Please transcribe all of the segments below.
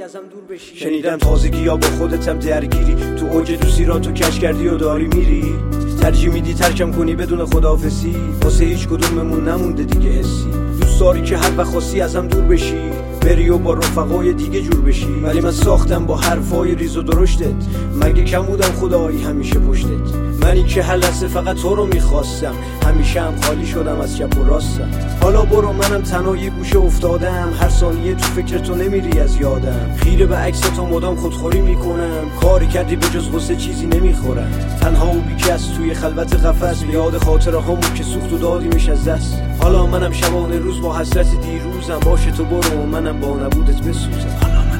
ازم دور بشی. شنیدم تازگی یا با خودتم درگیری، تو اوج دوستی را تو کش کردی و داری میری، ترجیح میدی ترکم کنی بدون خداحافظی، واسه هیچ کدوممون نمونده دیگه حسی. دوست داری که هر وقت خواستی ازم دور بشی، بری و با رفقای دیگه جور بشی، ولی من ساختم با حرفای ریز و درشتت. مگه کم بودم خدایی همیشه پشتت؟ منی که هر لحظه فقط تو رو میخواستم، همیشه هم خالی شدم از چپ و راستم. حالا برو منم تنها یه گوشه افتادم، هر ثانیه تو فکر تو نمیری از یادم. خیره به عکس تو مدام خودخوری میکنم، کاری کردی به جز غصه چیزی نمیخورم. تنها و بیکس توی خلوت قفس، به یاد خاطره هامون که سوخت و دادیمش از دست. حالا منم شبانه روز با حسرت دیروزم، باشه تو برو منم با نبودت بسوزم.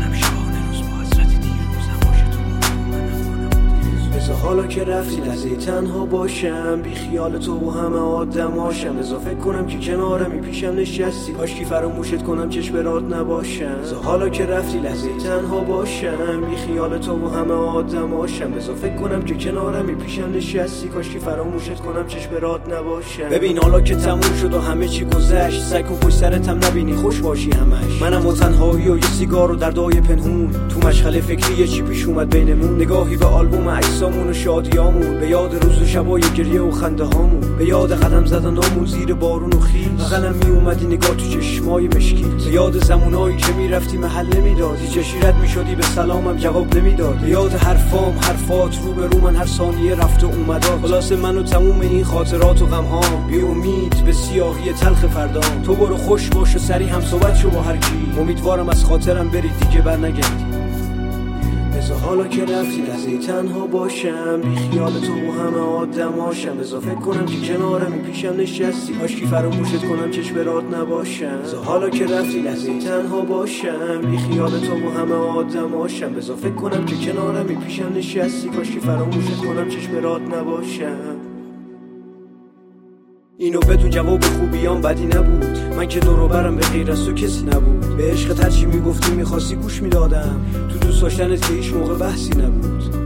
حالا که رفتی لحظه تنها باشم، بی خیال تو و همه آدماشم. اضافه کنم که کنارمی پیشم نشستی، کاشکی فراموشت کنم چشم برات نباشم. حالا که رفتی لحظه تنها باشم، بی خیال تو و همه آدماشم. اضافه کنم که کنارمی پیشم نشستی، کاشکی فراموشت کنم چشم برات نباشم. ببین حالا که تموم شد و همه چی گذشت، سگ و پشت سرتم نبینی خوش باشی همش. منم و تنهایی و یه سیگار و دردای پنهون، تو مشغله فکری یه چی پیش اومد بینمون. نگاهی به آلبوم عکسامون و شادیامون، به یاد روز و شبای گریه و خنده هامون، به یاد قدم زدنامون زیر بارون و خیز. بغلم می اومدی نگاه تو چشمای مشکیت، به یاد زمونایی که میرفتی محل نمیدادی، چشیرت میشدی به سلامم جواب نمیداد. به یاد حرفات رو به رو من هر ثانیه رفت و اومدات. خلاصه من و تموم این خاطرات و غمهام، بی امید به سیاهی تلخ فردام. تو برو خوش باش و سری هم صحبت شو با هر کی، امیدوارم از خاطرم بری دیگه برنگردی. حالا که رفتی لحظه تنها باشم، بی خیال تو و همه آدماشم. اضافه کنم که کنارمی پیشم نشستی، کاشکی فراموشت کنم چشم برات نباشم. حالا که رفتی لحظه تنها باشم، بی خیال تو و همه آدماشم. اضافه کنم که کنارمی پیشم نشستی، کاشکی فراموشت کنم چشم برات نباشم. اینو بدون جواب خوبیام بدی نبود، من که دور و برم به غیر از تو کسی نبود. به عشق هرچی میگفتی میخواستی گوش میدادم، تو دوست داشتنت که هیچ موقع بحثی نبود.